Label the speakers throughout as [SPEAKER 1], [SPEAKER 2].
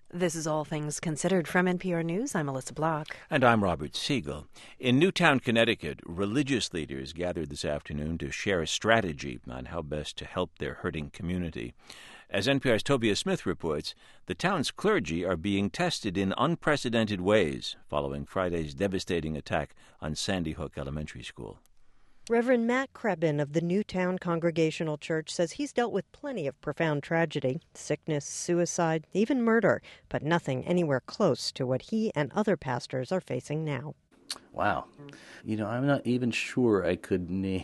[SPEAKER 1] This is All Things Considered from NPR News. I'm Melissa Block.
[SPEAKER 2] And I'm Robert Siegel. In Newtown, Connecticut, religious leaders gathered this afternoon to share a strategy on how best to help their hurting community. As NPR's Tobias Smith reports, the town's clergy are being tested in unprecedented ways following Friday's devastating attack on Sandy Hook Elementary School.
[SPEAKER 3] Reverend Matt Krebin of the Newtown Congregational Church says he's dealt with plenty of profound tragedy, sickness, suicide, even murder, but nothing anywhere close to what he and other pastors are facing now.
[SPEAKER 4] Wow. I'm not even sure I could name,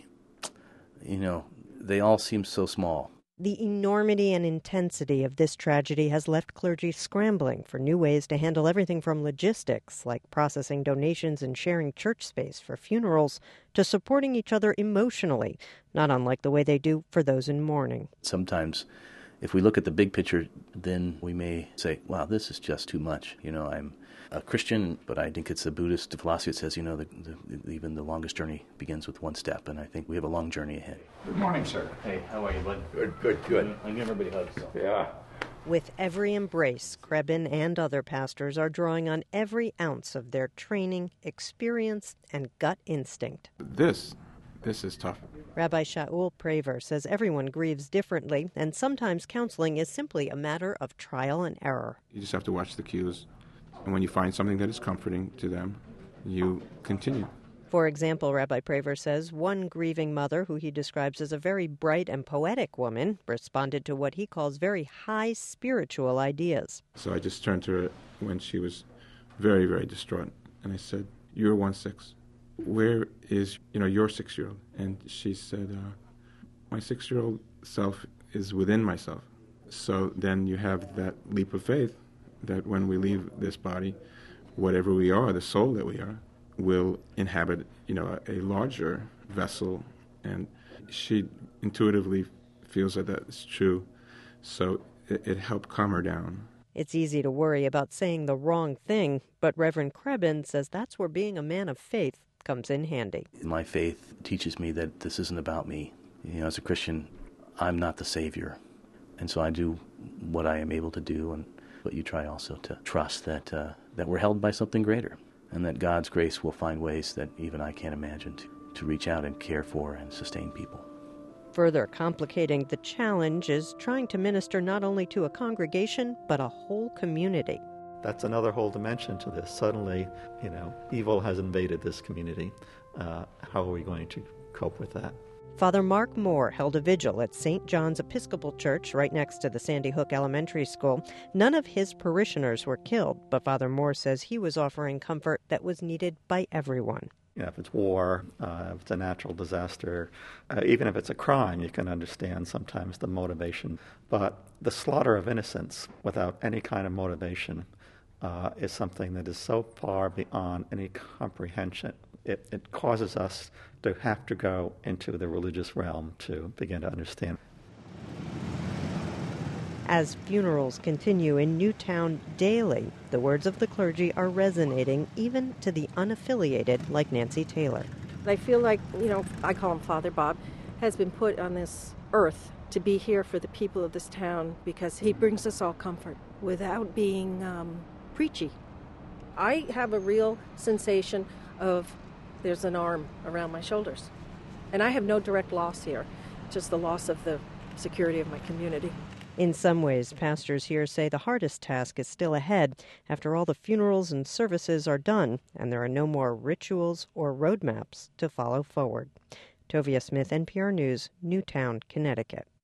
[SPEAKER 4] they all seem so small.
[SPEAKER 3] The enormity and intensity of this tragedy has left clergy scrambling for new ways to handle everything from logistics, like processing donations and sharing church space for funerals, to supporting each other emotionally, not unlike the way they do for those in mourning.
[SPEAKER 4] Sometimes, if we look at the big picture, then we may say, wow, this is just too much. I'm a Christian, but I think it's a Buddhist philosophy that says, even the longest journey begins with one step, and I think we have a long journey ahead.
[SPEAKER 5] Good morning, sir.
[SPEAKER 4] Hey, how are you, bud?
[SPEAKER 5] Good.
[SPEAKER 4] I give everybody hugs. So.
[SPEAKER 5] Yeah.
[SPEAKER 3] With every embrace, Krebin and other pastors are drawing on every ounce of their training, experience, and gut instinct.
[SPEAKER 5] This is tough.
[SPEAKER 3] Rabbi Shaul Praver says everyone grieves differently, and sometimes counseling is simply a matter of trial and error.
[SPEAKER 5] You just have to watch the cues. And when you find something that is comforting to them, you continue.
[SPEAKER 3] For example, Rabbi Praver says one grieving mother, who he describes as a very bright and poetic woman, responded to what he calls very high spiritual ideas.
[SPEAKER 5] So I just turned to her when she was very, very distraught, and I said, "You're 1/6. Where is, your 6-year-old?" And she said, "My 6-year-old self is within myself." So then you have that leap of faith that when we leave this body, whatever we are, the soul that we are, will inhabit, a larger vessel. And she intuitively feels that that's true. So it helped calm her down.
[SPEAKER 3] It's easy to worry about saying the wrong thing, but Reverend Krebin says that's where being a man of faith comes in handy.
[SPEAKER 4] My faith teaches me that this isn't about me. As a Christian, I'm not the Savior. And so I do what I am able to do, but you try also to trust that we're held by something greater, and that God's grace will find ways that even I can't imagine to reach out and care for and sustain people.
[SPEAKER 3] Further complicating the challenge is trying to minister not only to a congregation, but a whole community.
[SPEAKER 6] That's another whole dimension to this. Suddenly, evil has invaded this community. How are we going to cope with that?
[SPEAKER 3] Father Mark Moore held a vigil at St. John's Episcopal Church right next to the Sandy Hook Elementary School. None of his parishioners were killed, but Father Moore says he was offering comfort that was needed by everyone.
[SPEAKER 6] If it's war, if it's a natural disaster, even if it's a crime, you can understand sometimes the motivation. But the slaughter of innocents without any kind of motivation is something that is so far beyond any comprehension. It causes us to have to go into the religious realm to begin to understand.
[SPEAKER 3] As funerals continue in Newtown daily, the words of the clergy are resonating even to the unaffiliated like Nancy Taylor.
[SPEAKER 7] I feel like, I call him Father Bob, has been put on this earth to be here for the people of this town because he brings us all comfort without being preachy. I have a real sensation of there's an arm around my shoulders. And I have no direct loss here, just the loss of the security of my community.
[SPEAKER 3] In some ways, pastors here say the hardest task is still ahead after all the funerals and services are done and there are no more rituals or roadmaps to follow forward. Tovia Smith, NPR News, Newtown, Connecticut.